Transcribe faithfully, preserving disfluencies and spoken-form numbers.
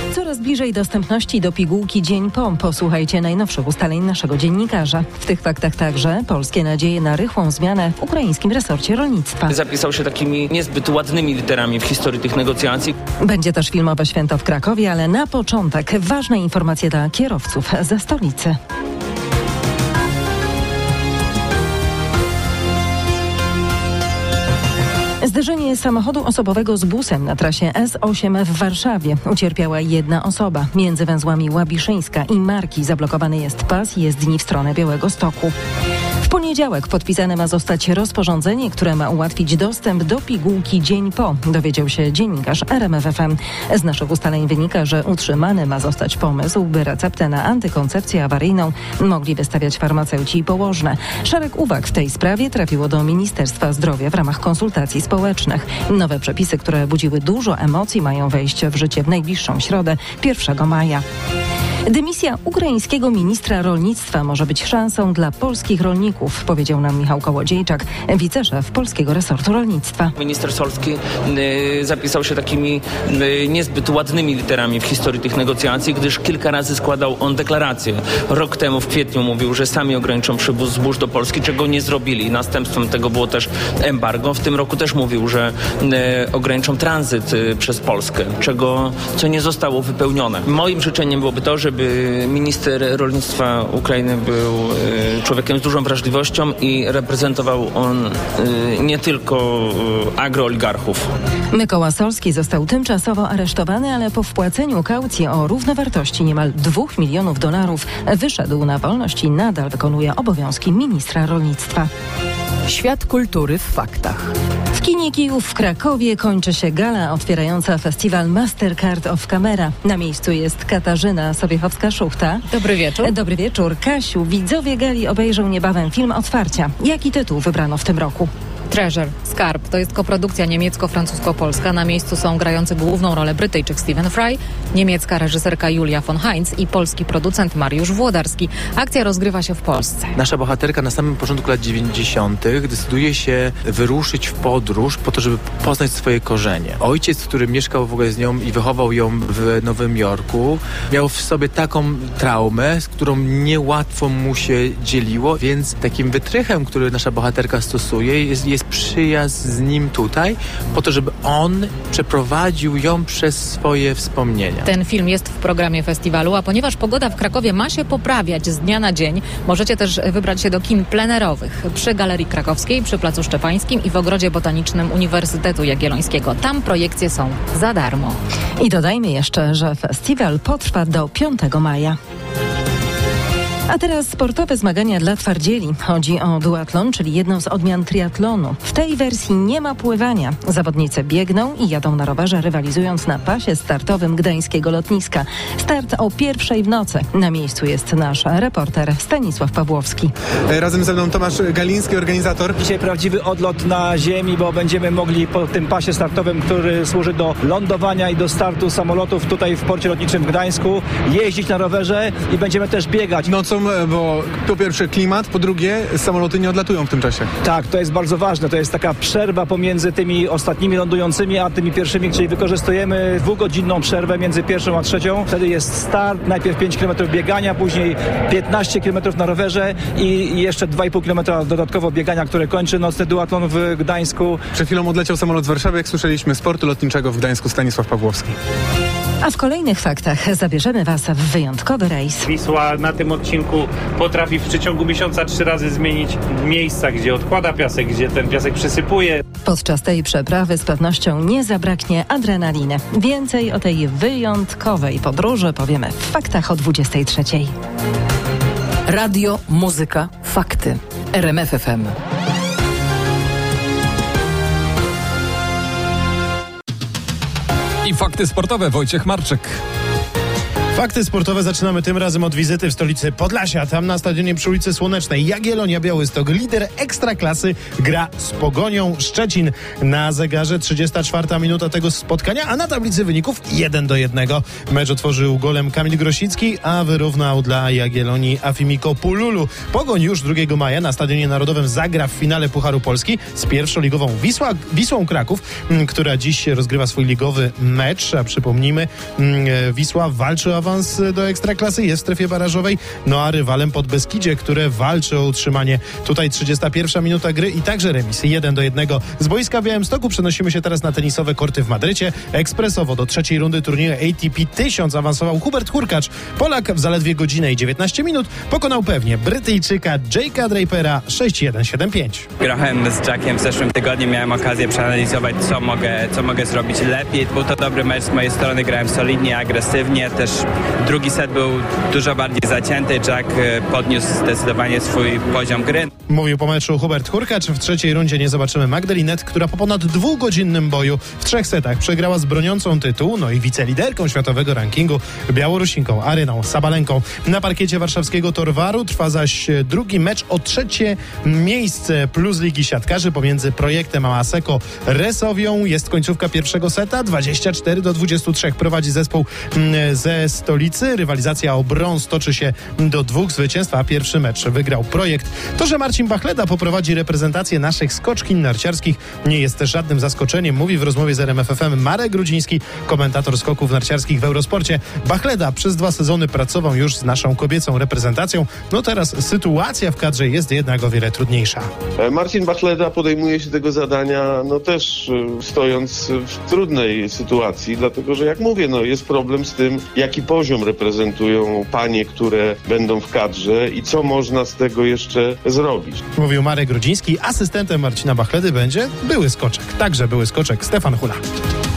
Coraz bliżej dostępności do pigułki dzień po. Posłuchajcie najnowszych ustaleń naszego dziennikarza. W tych faktach także polskie nadzieje na rychłą zmianę w ukraińskim resorcie rolnictwa. Zapisał się takimi niezbyt ładnymi literami w historii tych negocjacji. Będzie też filmowe święto w Krakowie, ale na początek ważne informacje dla kierowców ze stolicy. Zderzenie samochodu osobowego z busem na trasie S osiem w Warszawie. Ucierpiała jedna osoba. Między węzłami Łabiszyńska i Marki zablokowany jest pas jezdni w stronę Białegostoku. W poniedziałek podpisane ma zostać rozporządzenie, które ma ułatwić dostęp do pigułki dzień po, dowiedział się dziennikarz R M F F M. Z naszych ustaleń wynika, że utrzymany ma zostać pomysł, by receptę na antykoncepcję awaryjną mogli wystawiać farmaceuci i położne. Szereg uwag w tej sprawie trafiło do Ministerstwa Zdrowia w ramach konsultacji społecznych. Nowe przepisy, które budziły dużo emocji, mają wejść w życie w najbliższą środę, pierwszego maja. Dymisja ukraińskiego ministra rolnictwa może być szansą dla polskich rolników, powiedział nam Michał Kołodziejczak, wiceszef polskiego resortu rolnictwa. Minister Solski y, zapisał się takimi y, niezbyt ładnymi literami w historii tych negocjacji, gdyż kilka razy składał on deklaracje. Rok temu w kwietniu mówił, że sami ograniczą przywóz zbóż do Polski, czego nie zrobili. Następstwem tego było też embargo. W tym roku też mówił, że y, ograniczą tranzyt y, przez Polskę, czego co nie zostało wypełnione. Moim życzeniem byłoby to, żeby minister rolnictwa Ukrainy był y, człowiekiem z dużą wrażliwością i reprezentował on y, nie tylko y, agrooligarchów. Mykoła Solski został tymczasowo aresztowany, ale po wpłaceniu kaucji o równowartości niemal dwóch milionów dolarów wyszedł na wolność i nadal wykonuje obowiązki ministra rolnictwa. Świat kultury w faktach. W kinie Kijów w Krakowie kończy się gala otwierająca festiwal Mastercard of Camera. Na miejscu jest Katarzyna Sobiechowska-Szuchta. Dobry wieczór. Dobry wieczór. Kasiu, widzowie gali obejrzą niebawem film Otwarcia. Jaki tytuł wybrano w tym roku? Treasure, Skarb. To jest koprodukcja niemiecko-francusko-polska. Na miejscu są grający główną rolę Brytyjczyk Stephen Fry, niemiecka reżyserka Julia von Heinz i polski producent Mariusz Włodarski. Akcja rozgrywa się w Polsce. Nasza bohaterka na samym początku lat dziewięćdziesiątych decyduje się wyruszyć w podróż po to, żeby poznać swoje korzenie. Ojciec, który mieszkał w ogóle z nią i wychował ją w Nowym Jorku, miał w sobie taką traumę, z którą niełatwo mu się dzieliło, więc takim wytrychem, który nasza bohaterka stosuje, jest, jest przyjazd z nim tutaj, po to, żeby on przeprowadził ją przez swoje wspomnienia. Ten film jest w programie festiwalu, a ponieważ pogoda w Krakowie ma się poprawiać z dnia na dzień, możecie też wybrać się do kin plenerowych przy Galerii Krakowskiej, przy Placu Szczepańskim i w Ogrodzie Botanicznym Uniwersytetu Jagiellońskiego. Tam projekcje są za darmo. I dodajmy jeszcze, że festiwal potrwa do piątego maja. A teraz sportowe zmagania dla twardzieli. Chodzi o duatlon, czyli jedną z odmian triatlonu. W tej wersji nie ma pływania. Zawodnicy biegną i jadą na rowerze, rywalizując na pasie startowym gdańskiego lotniska. Start o pierwszej w nocy. Na miejscu jest nasz reporter Stanisław Pawłowski. Razem ze mną Tomasz Galiński, organizator. Dzisiaj prawdziwy odlot na ziemi, bo będziemy mogli po tym pasie startowym, który służy do lądowania i do startu samolotów tutaj w porcie lotniczym w Gdańsku, jeździć na rowerze i będziemy też biegać. Nocą, bo po pierwsze klimat, po drugie samoloty nie odlatują w tym czasie. Tak, to jest bardzo ważne. To jest taka przerwa pomiędzy tymi ostatnimi lądującymi, a tymi pierwszymi, czyli wykorzystujemy dwugodzinną przerwę między pierwszą a trzecią. Wtedy jest start, najpierw pięć kilometrów biegania, później piętnaście kilometrów na rowerze i jeszcze dwa i pół kilometra dodatkowo biegania, które kończy nocny duatlon w Gdańsku. Przed chwilą odleciał samolot z Warszawy, jak słyszeliśmy, z portu lotniczego w Gdańsku. Stanisław Pawłowski. A w kolejnych faktach zabierzemy Was w wyjątkowy rejs. Wisła na tym odcinku potrafi w przeciągu miesiąca trzy razy zmienić miejsca, gdzie odkłada piasek, gdzie ten piasek przysypuje. Podczas tej przeprawy z pewnością nie zabraknie adrenaliny. Więcej o tej wyjątkowej podróży powiemy w faktach o dwudziestej trzeciej. Radio, muzyka, fakty. R M F F M. I fakty sportowe. Wojciech Marczyk. Fakty sportowe zaczynamy tym razem od wizyty w stolicy Podlasia. Tam na stadionie przy ulicy Słonecznej Jagiellonia Białystok, lider Ekstraklasy, gra z Pogonią Szczecin. Na zegarze trzydziesta czwarta minuta tego spotkania, a na tablicy wyników jeden do jednego. Mecz otworzył golem Kamil Grosicki, a wyrównał dla Jagiellonii Afimiko Pululu. Pogoń już drugiego maja na Stadionie Narodowym zagra w finale Pucharu Polski z pierwszoligową Wisła, Wisłą Kraków, która dziś rozgrywa swój ligowy mecz. A przypomnijmy, Wisła walczy o awans do Ekstraklasy, jest w strefie barażowej, no a rywalem Podbeskidzie, które walczy o utrzymanie. Tutaj trzydziesta pierwsza minuta gry i także remis jeden do jednego. Z boiska w Białymstoku przenosimy się teraz na tenisowe korty w Madrycie. Ekspresowo do trzeciej rundy turnieju A T P tysiąc awansował Hubert Hurkacz. Polak w zaledwie godzinę i dziewiętnaście minut pokonał pewnie Brytyjczyka Jake'a Drapera sześć jeden siedem pięć. Grałem z Jackiem w zeszłym tygodniu, miałem okazję przeanalizować, co mogę, co mogę zrobić lepiej. Był to dobry mecz z mojej strony, grałem solidnie, agresywnie. Też drugi set był dużo bardziej zacięty. Jack podniósł zdecydowanie swój poziom gry. Mówił po meczu Hubert Hurkacz. W trzeciej rundzie nie zobaczymy Magdalinet, która po ponad dwugodzinnym boju w trzech setach przegrała z broniącą tytułu, no i wiceliderką światowego rankingu Białorusinką Aryną Sabalenką. Na parkiecie warszawskiego Torwaru trwa zaś drugi mecz o trzecie miejsce Plus Ligi Siatkarzy pomiędzy Projektem a Asseco Resowią. Jest końcówka pierwszego seta, dwadzieścia cztery do dwudziestu trzech prowadzi zespół ze stolicy. Rywalizacja o brąz toczy się do dwóch zwycięstw, a pierwszy mecz wygrał Projekt. To, że Marcin Bachleda poprowadzi reprezentację naszych skoczkin narciarskich, nie jest też żadnym zaskoczeniem, mówi w rozmowie z R M F F M Marek Grudziński, komentator skoków narciarskich w Eurosporcie. Bachleda przez dwa sezony pracował już z naszą kobiecą reprezentacją. No teraz sytuacja w kadrze jest jednak o wiele trudniejsza. Marcin Bachleda podejmuje się tego zadania, no też stojąc w trudnej sytuacji, dlatego że jak mówię, no jest problem z tym, jaki poziom reprezentują panie, które będą w kadrze i co można z tego jeszcze zrobić. Mówił Marek Grudziński. Asystentem Marcina Bachledy będzie były skoczek. Także były skoczek Stefan Hula.